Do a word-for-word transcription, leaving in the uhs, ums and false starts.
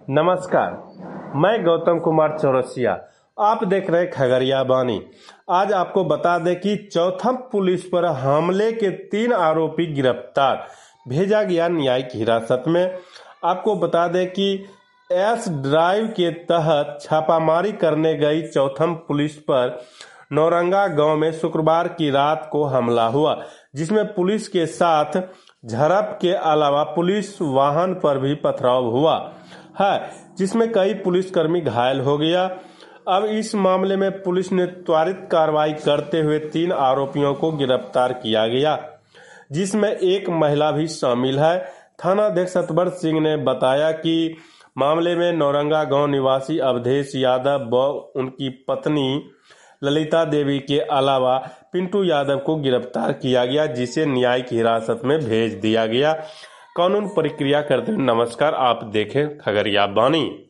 नमस्कार, मैं गौतम कुमार चौरसिया। आप देख रहे खगड़िया बानी। आज आपको बता दें कि चौथम पुलिस पर हमले के तीन आरोपी गिरफ्तार, भेजा गया न्यायिक हिरासत में। आपको बता दें कि एस ड्राइव के तहत छापामारी करने गई चौथम पुलिस पर नौरंगा गांव में शुक्रवार की रात को हमला हुआ, जिसमें पुलिस के साथ झड़प के अलावा पुलिस वाहन पर भी पथराव हुआ है, जिसमें कई पुलिसकर्मी घायल हो गया। अब इस मामले में पुलिस ने त्वरित कार्रवाई करते हुए तीन आरोपियों को गिरफ्तार किया गया, जिसमें एक महिला भी शामिल है। थानाध्यक्ष सतवर सिंह ने बताया कि मामले में नौरंगा गांव निवासी अवधेश यादव व उनकी पत्नी ललिता देवी के अलावा पिंटू यादव को गिरफ्तार किया गया, जिसे न्यायिक हिरासत में भेज दिया गया। कानून प्रक्रिया करते हुए नमस्कार, आप देखें खगड़िया बानी।